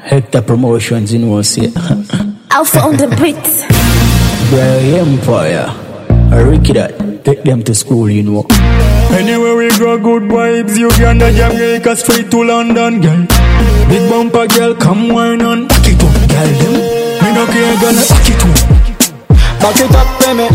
Hector Promotions, you know, say. Alpha on the beats. Bray Empire. Ricky that. Take them to school, you know. Anywhere we go, good vibes. Uganda, Jamaica, straight to London, girl. Big bumper, girl, come wine on. Back it up, girl, them. Me no care, gonna back it up. Back it up, baby.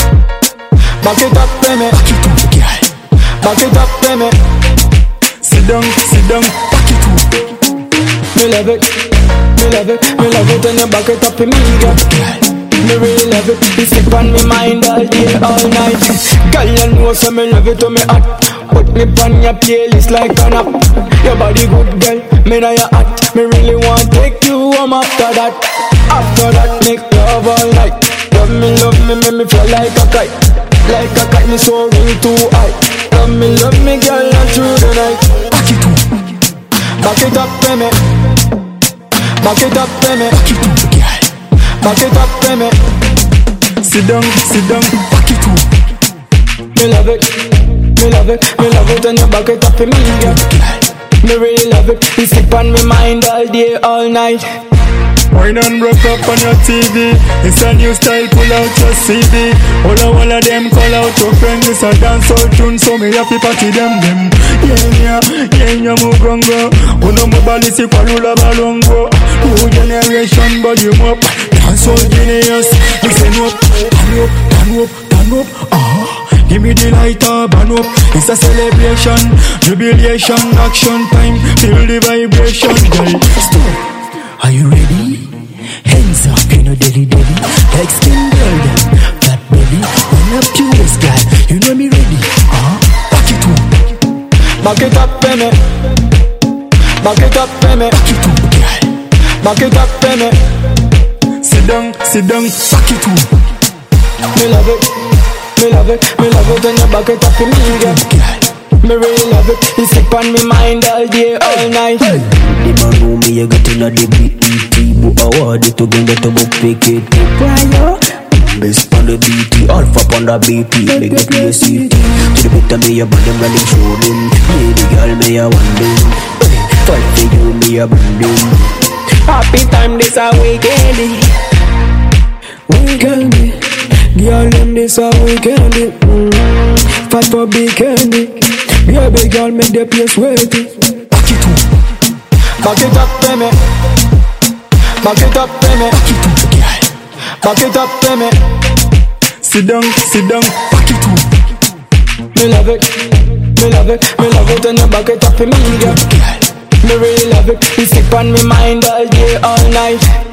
Back it up, baby. Back it up, girl. Back it up, baby. Sit down, back it up. Me love it, me love it, me love it when you back it up in me, girl. Me really love it, you stick on me mind all day, all night. Girl, you know so me love it when me hot. Put me on your playlist like an app. Your body good, girl, me know you hot. Me really want take you home after that. After that, make love all night. Love me, make me fly like a kite. Like a kite, me so real too high. Love me, girl, all through the night. Back it up. Back it up, baby. Back it up, baby. Back it up, girl. Back it up, baby. Sit down, back it up. Me love it, me love it, me love it when you back it up in me, girl. Me really love it, you stick on me mind all day, all night. Wine and rock up on your TV. It's a new style, pull out your CD. All of them call out your friends. It's a dancehall tune, so me happy party them. Yeah, mugongo. Uno mobile si kwa lula balongo. New generation, but you up. Dancehall genius. Listen up, turn up. Give me the lighter, burn up. It's a celebration, jubilation, action time. Feel the vibration, girl. Stop. Are you ready? Hands up, you know deli. Like skin girl, them fat belly. Run up to this guy, you know me ready. Back it up. Back it up, baby. Back it up, baby. Back it up, girl. Back it up, baby. Sit down, back it up. Me love it, me love it, me love it when you back it up in me, girl. Me really love it, you stick on me mind all day, all night. The man know me, you got in a the BET. Book award, it to bring that to book PKT. Best on the BT, Alpha on the BT. Make the PSCT. To the better me, you band them running show them. Baby girl, me a want them. Fight for you, me a band them. Happy time, this a weekend. Weekend, girl, them this a weekend. Fat for big candy. Baby girl, make the place wet. Back it up. Back it up, baby. Back it up, baby. Back it up, girl. Back it up, baby. Sit down, back it up. Me love it, me love it, me love it when you back it up in me, girl. Me really love it, you stick on me mind all day, all night.